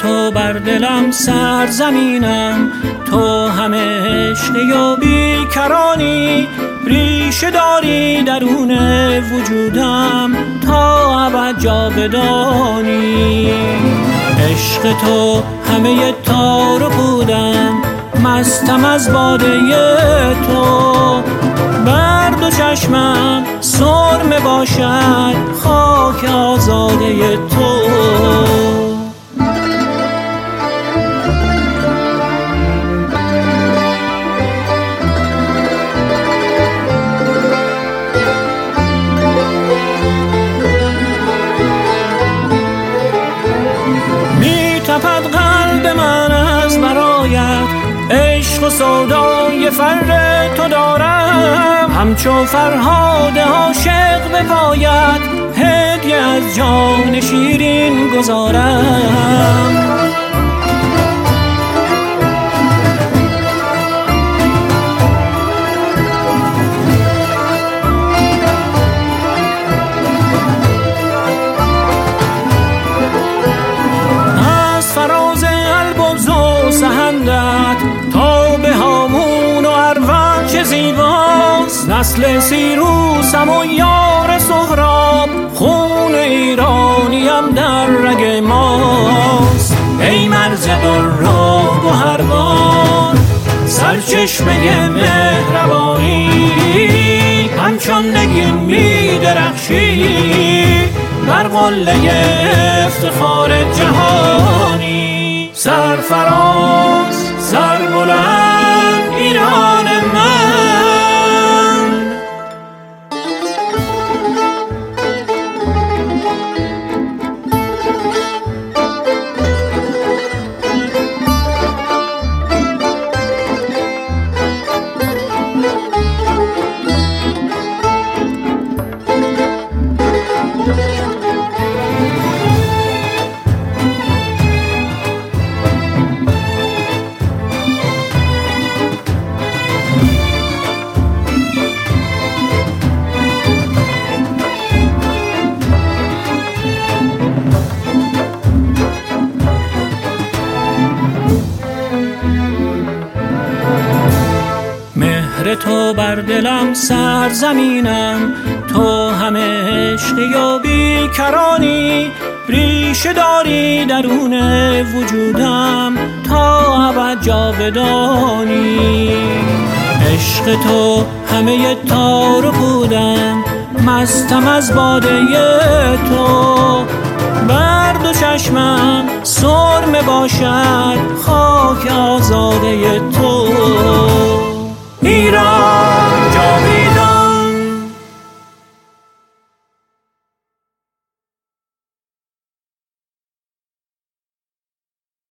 تو بر دلم سرزمینم، تو همه عشقی و بیکرانی، ریشه داری درون وجودم تا ابد جاودانی. عشق تو همه تار و پودم، مستم از باده تو، بر دو چشمم سرمه باشد خاک آزاده تو. می تپد قلب من از برایت، عشق و سودای فر تو دارم، همچو فرهاد عاشق به پایت، هدیه از جان شیرین گذارم. از فراز البرز و سهندت تا به هامون و اروان چه زیباست، نسل سیروسم و یار سهراب، خون ایرانیم در رگ ماست. ای مرز در و گوهربار، سرچشمه مهربانی، همچون نگین می درخشی بر قله افتخار جهانی. سرفراز سربلند ایران من، مهر تو بر دلم سرزمینم، تو همه عشقی و بیکرانی، ریشه داری درون وجودم تا ابد جاودانی. عشق تو همه تار و پودم، مستم از باده تو، بر دو چشمم سرمه باشد خاک آزاده تو.